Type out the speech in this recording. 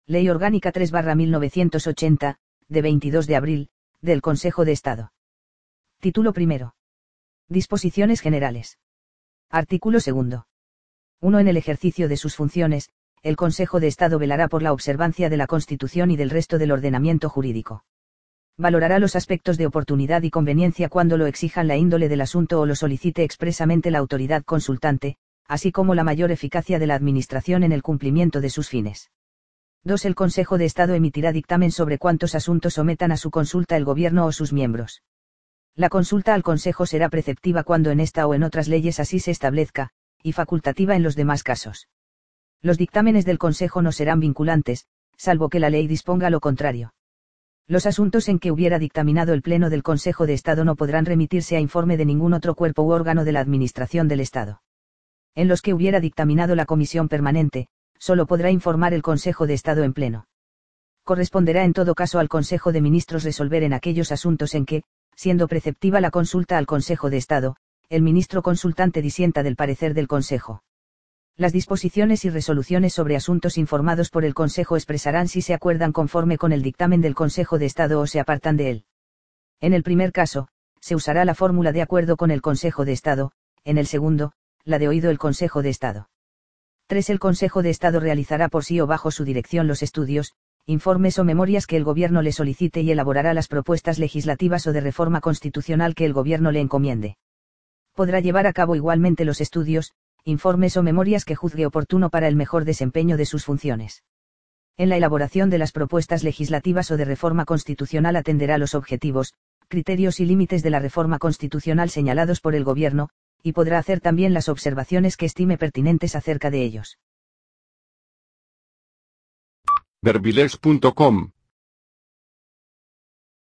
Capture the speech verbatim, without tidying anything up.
Ley Orgánica tres barra mil novecientos ochenta, de veintidós de abril, del Consejo de Estado. Título primero. Disposiciones generales. Artículo segundo. uno. En el ejercicio de sus funciones, el Consejo de Estado velará por la observancia de la Constitución y del resto del ordenamiento jurídico. Valorará los aspectos de oportunidad y conveniencia cuando lo exijan la índole del asunto o lo solicite expresamente la autoridad consultante, así como la mayor eficacia de la Administración en el cumplimiento de sus fines. dos. El Consejo de Estado emitirá dictamen sobre cuántos asuntos sometan a su consulta el Gobierno o sus miembros. La consulta al Consejo será preceptiva cuando en esta o en otras leyes así se establezca, y facultativa en los demás casos. Los dictámenes del Consejo no serán vinculantes, salvo que la ley disponga lo contrario. Los asuntos en que hubiera dictaminado el Pleno del Consejo de Estado no podrán remitirse a informe de ningún otro cuerpo u órgano de la Administración del Estado. En los que hubiera dictaminado la Comisión Permanente, solo podrá informar el Consejo de Estado en pleno. Corresponderá en todo caso al Consejo de Ministros resolver en aquellos asuntos en que, siendo preceptiva la consulta al Consejo de Estado, el ministro consultante disienta del parecer del Consejo. Las disposiciones y resoluciones sobre asuntos informados por el Consejo expresarán si se acuerdan conforme con el dictamen del Consejo de Estado o se apartan de él. En el primer caso, se usará la fórmula de acuerdo con el Consejo de Estado, en el segundo, la de oído el Consejo de Estado. tres. El Consejo de Estado realizará por sí o bajo su dirección los estudios, informes o memorias que el Gobierno le solicite y elaborará las propuestas legislativas o de reforma constitucional que el Gobierno le encomiende. Podrá llevar a cabo igualmente los estudios, informes o memorias que juzgue oportuno para el mejor desempeño de sus funciones. En la elaboración de las propuestas legislativas o de reforma constitucional atenderá los objetivos, criterios y límites de la reforma constitucional señalados por el Gobierno, y podrá hacer también las observaciones que estime pertinentes acerca de ellos. Verbilex punto com